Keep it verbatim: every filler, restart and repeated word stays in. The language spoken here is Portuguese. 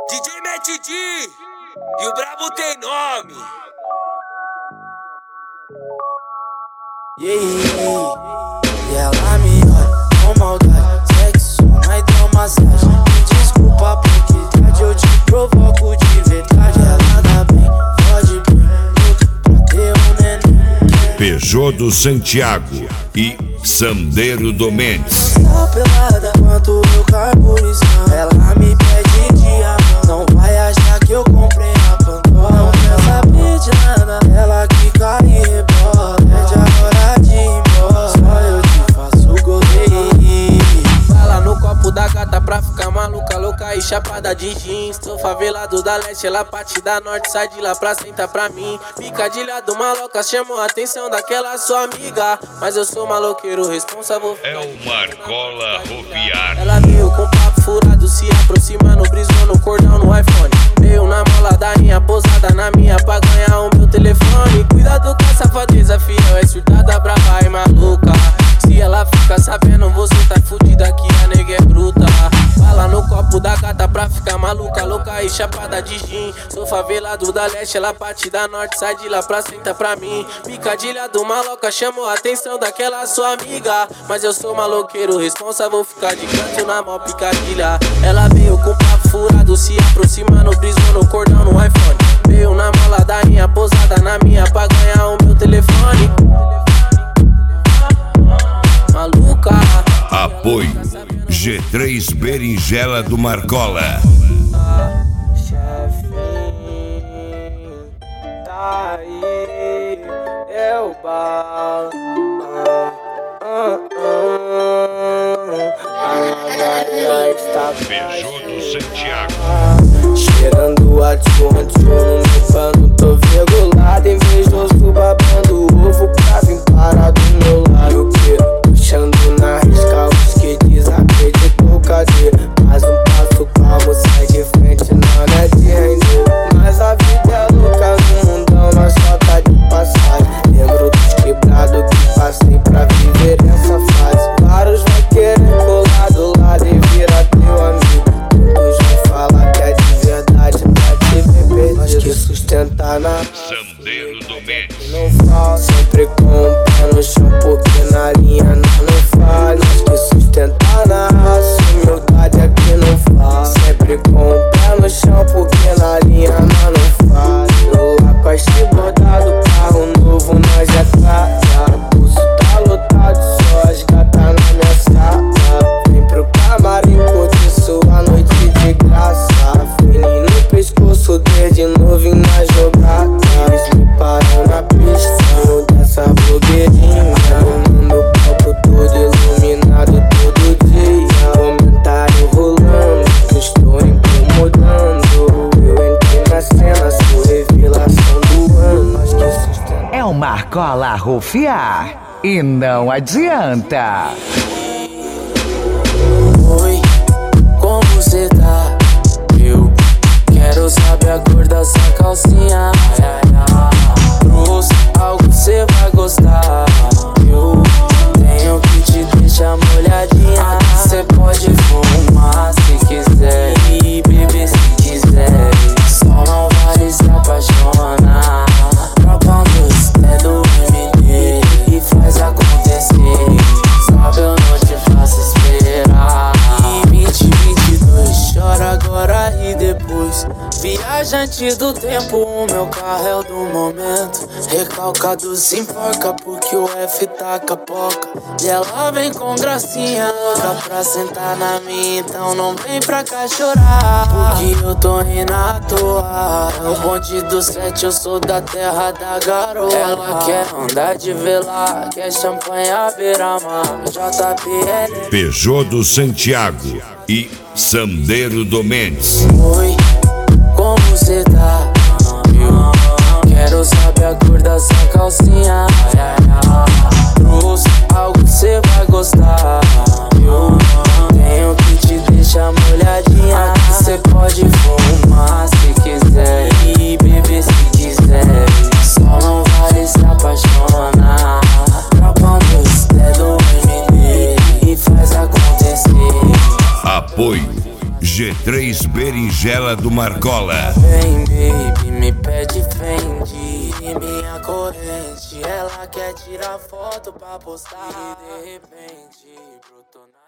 D J Matt D e o brabo tem nome. Yeah, e ela me olha com maldade, sexo, mas deu massagem. Me desculpa porque tarde eu te provoco de verdade. Ela dá bem, pode bem, pra ter um neném. Peugeot do Santiago e Sandero do Mendes. Tá pelada quanto eu carburizão. Ela me pede diamante, não vai achar que eu comprei a Pandora. Não quer saber de nada, ela que cai e rebola. Pede a hora de ir embora, só eu te faço goleiro. Vai lá no copo da gata pra ficar maluca, louca e chapada de jeans. Sou favelado da leste, ela parte da norte, sai de lá pra sentar pra mim. Picadilha do maloca chamou a atenção daquela sua amiga, mas eu sou maloqueiro responsável. É o Marcola Rofiar. Ela veio com papo furado, se aproximando, brisou no cordão no iPhone. Veio na mola da minha, posada na minha pra ganhar o meu telefone. Cuidado com a safadeza, fiel, é surtada, brava e maluca. Se ela fica sabendo, você tá fudida, que a nega é bruta. Fala no copo da gata pra ficar maluca, louca e chapada de gin. Sou favelado da leste, ela parte da norte, sai de lá pra sentar pra mim. Picadilha do maloca chamou a atenção daquela sua amiga, mas eu sou maloqueiro responsável, ficar de canto na mó picadilha. Ela veio com papo furado, se aproximando, brisou no cordão no iPhone. Veio na mola da minha, posada na minha pra ganhar o meu telefone. Maluca. Apoio G três Berinjela do Marcola. Chefinho, tá aí, eu balo. Ah, ah, ah. Peugeot do Santiago. Cheirando a tchon-tchon no meu pano, tô virgulado, invejoso babando ovo pra vir parar do meu lado. Puxando na risca os que desacreditou, cadê? Mais um passo calmo, sai de frente, nada de render. Mas a vida é louca no mundão, nós só tá de passagem. Lembro dos quebrados que passei pra viver essa fase. Vários vai querer colar do lado e virar teu amigo. Todos vão falar que é de verdade, pra te ver perdido. Mas que sustentar na Sandero do Mendes. não fala, sempre com o pé no chão, porque na linha não, não fala. Mas que sustentar na raça, humildade aqui não fala. Sempre com o pé no chão, porque na linha não, não fala. Eu lá com a chibordado, carro novo, nós já casa. O pulso tá lotado, só as gatas na minha sala. Vem pro camarim, curte sua noite de graça. Fininho no pescoço, desde novinho na jogada. Eles me param na pista, dessa blogueirinha. No palco todo iluminado todo dia. Comentário rolando, que eu estou incomodando. Eu entrei na cena, sou revelação do ano. Acho que sustenta. É o Marcola Rofiar e não adianta. Oi, como cê tá? Eu quero saber a cor da sua calcinha. Ai, ai, ai. Trouxe algo que cê vai gostar. Eu tenho que te deixar molhadinha. Cê pode fumar se quiser e beber se quiser. Só não vale se apaixonar. Troca meus dedos M D e faz acontecer. Sabe, eu não te faço esperar. E vinte, vinte e dois, chora agora e depois. Viajante do tempo, o meu carro é o do momento. Recalcado se enforca porque o F tá capoca. E ela vem com gracinha louca pra sentar na minha, então não vem pra cá chorar, porque eu tô rindo à toa. É o bonde do sete, eu sou da terra da garoa. Ela quer andar de velar, quer champanhe à beira-mar. J B L Peugeot do Santiago e Sandero do Mendes. Oi, como cê tá? Eu quero saber a cor da sua calcinha. Trouxe algo que cê vai gostar. Eu tenho que te deixar molhadinha. Aqui cê pode fumar se quiser e beber se quiser. Só não vale se apaixonar. Troca meus dedos M D e faz acontecer. Apoio G três Berinjela do Marcola. Vem, baby, me pede Fendi e minha corrente. Ela quer tirar foto pra postar e de repente brotou na